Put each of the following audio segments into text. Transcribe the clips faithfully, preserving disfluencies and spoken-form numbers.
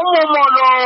umumo lo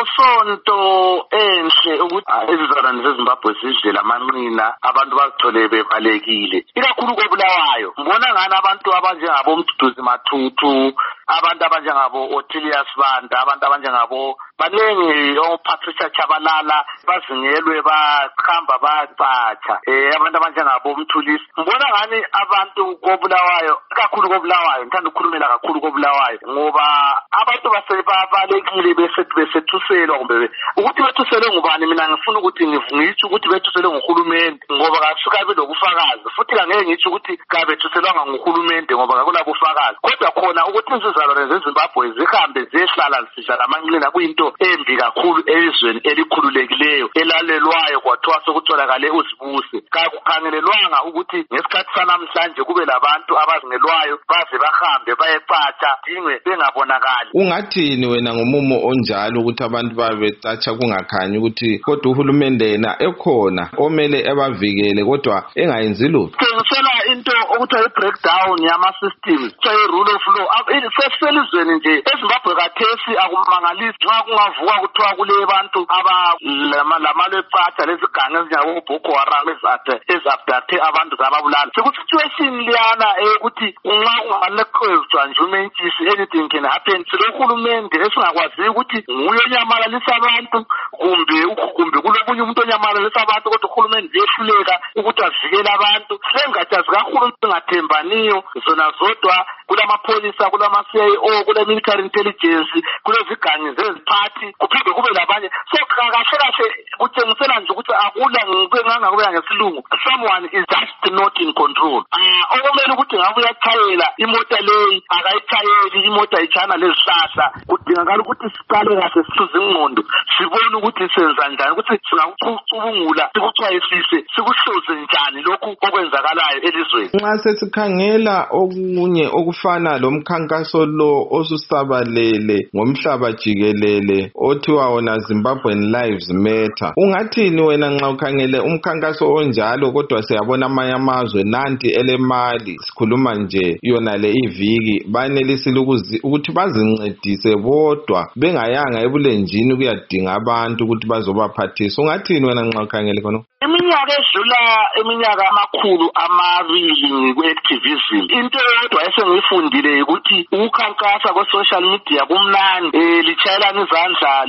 akusonto enhle ukuthi izizalwane zeZimbabwe zidle lamanqina abantu bazithole bevalekile ikakhulu koBulawayo. Ngibona ngani abantu abanjengabo Mduduzi Mathuthu, abantu abanjengabo Othilius Banda, abantu abanjengabo baningi oPatricia Chabalala bazingelwe bahamba bayacatsha. Eh abantu abanjengabo Mthulisi. Ngibona ngani abantu koBulawayo kakhulu koBulawayo ngithanda ukukhulumela kakhulu koBulawayo ngoba abantu basebabalekile besethu besethuselwa kumbe ukuthi bethuselwe ngubani. Mina ngifuna ukuthi ngivungitshe ukuthi bethuselwe nguhulumende ngoba kasuka belokufakazi futhi angeke ngithi ukuthi kabethuselwanga nguhulumende ngoba akula bufakazi. Kodwa khona ukuthi izizalwane zeZimbabwe zihambe zehlala zidlala amanqina kuyinto embi kakhulu elizweni elikhululekileyo elalelwayo kwathiwa sokutholakale uzibuse. Kakukhangelelwanga ukuthi ngesikhathi sanamhlanje kube labantu abazingelwayo baze bahambe bayecatsha dingwe bengabonakali. Ungathini wena ngomumo onjalo ukuthi abantu babecatsha kungakhanyi ukuthi kodwa uhulumende yena ekhona omele ebavikele kodwa engayenzi lutho? Ngicela into okuthiwa i-breakdown yama-systems, kuthiwa i-rule of law. Seselizweni nje eZimbabwe kathesi akumangalisi nxa kungavuka kuthiwa kule bantu abalamalo ecatsha lezigange ezinjengabo-Boko Haram ezi-abducte abantu zababulala. Seku-situation liyana ukuthi nxa kunganeqezwa nje umentshisi anything can happen. Silohulumende esingakwaziyo ukuthi nguye onyamalalisa abantu kumbe kumbe kulobunye umuntu onyamalalisa abantu kodwa uhulumende uyehluleka ukuthi avikele abantu. Sengathi zikahulumende engathembaniyo zona zodwa kulamapholisa kulama-C I O kule military intelligence kulezigange zeziphathi kuphinde kube labanye. So kahle kahle kutshengisela nje ukuthi akula ngingangakubeka ngesilungu someone is just not in control. Ah okumele ukuthi ngabe uyachayela imota leyi akayithayeli imota ichana lezihlahla kudingakala ukuthi siqale kahle sihluze ingqondo sibone ukuthi senza njani ukuthi singakucubungula sikuchwayisise sikuhluze njani lokhu okwenzakalayo elizweni. Nxa sesikhangela okunye okufana lomkhankaso lo osusabalele ngomhlaba jikelele othiwa wona Zimbabwean Lives Matter, ungathini wena nxa ukhangele umkhankaso onjalo kodwa siyabona amanye amazwe nanti elemali sikhuluma nje yona le iviki banelisile ukuthi bazincedise bodwa bengayanga ebulenjini kuyadinga abantu ukuthi bazobaphathisa? Ungathini wena nxa ukhangele khona? Iminyaka edlula iminyaka amakhulu amabili kwe-activism into yodwa esengiyifundile ukuthi ukukhankasa kwe-social media kumnandi eh lichayelana izandla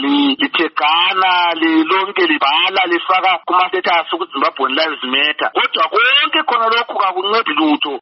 lithegana lonke libhala lifaka kuma-status ukuthi Zimbabwean Lives Matter kodwa konke khona lokhu kakuncedi lutho.